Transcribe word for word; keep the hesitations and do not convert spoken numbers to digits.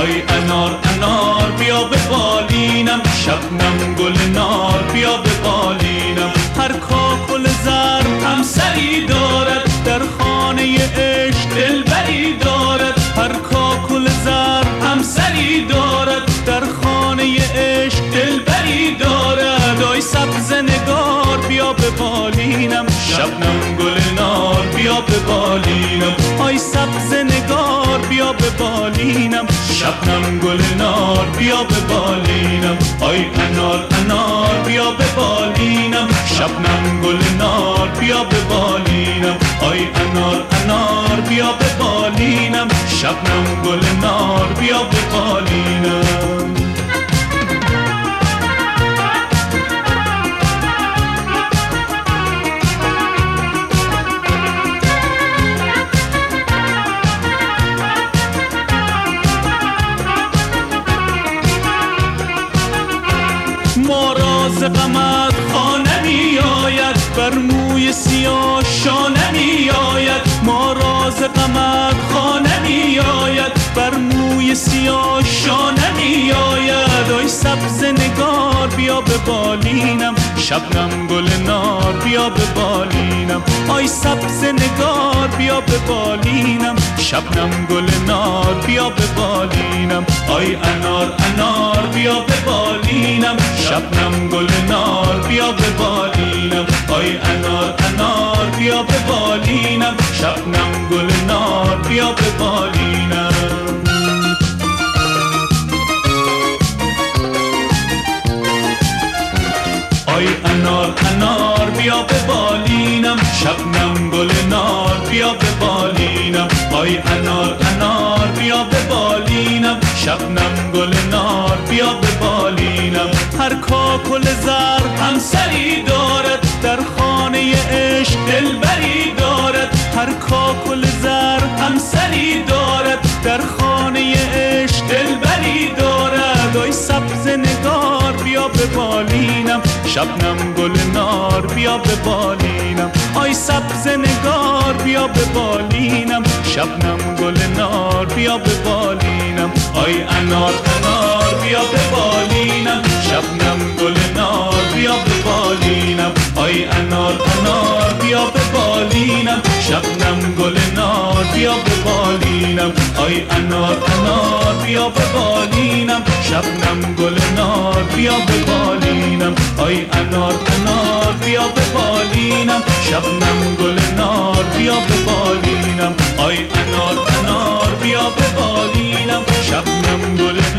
آی انار انار بیا به بالینم، شبنم گل نار بیا به بالینم. هر کاکل زرد همسری دارد، در خانه عشق دلبری دارد. هر کاکل زرد همسری دارد، در خانه عشق دلبری دارد. آی سبز نگار بیا به بالینم، شبنم گل نار بیا به بالینم. آی سبز نگار بیا به بالینم، شبنم گل نار بیا به بالینم. آی انار انار بیا به بالینم، شبنم گل نار بیا به بالینم. آی انار انار بیا به بالینم، شبنم گل نار بیا به بالینم. ما راز غمت خانه می آید، بر موی سیاه شانه می آید. ما راز غمت خانه می آید، بر موی سیاه شانه می آید. آی سبز نگار بیا به بالینم، شبنم گل نار بیا به بالینم. آی سبز نگار بیا به بالینم، شبنم گل نار بیا به بالینم. آی انار انار بیا به بالینم، شبنم گل نار بیا به بالینم. آی انار انار بیا به بالینم، شبنم گل نار بیا به بالینم. آی انار انار بیا به بالینم، شبنم گل نار بیا به بالینم. آی انار انار بیا به بالینم، شبنم گل نار بیا به بالینم. هر کاکل زرد همسری دارد، در خانه عشق دلبری دارد. هر کاکل زرد همسری دارد، در خانه عشق دلبری دارد. آی سبز نگار بیا به بالینم، شبنم گل نار بیا به بالینم. آی سبز نگار بیا به بالینم، شبنم گل نار بیا به بالینم. آی انار انار بیا به بالینم، شبنم گل نار بیا به بالینم. آی انار انار بیا به بالینم، شبنم گل نار بیا به بالینم. آی انار انار بیا به بالینم، شبنم گل نار بیا به بالینم. آی انار انار بیا به بالینم، شبنم گل نار بیا به بالینم. آی انار انار بیا به بالینم، شبنم گل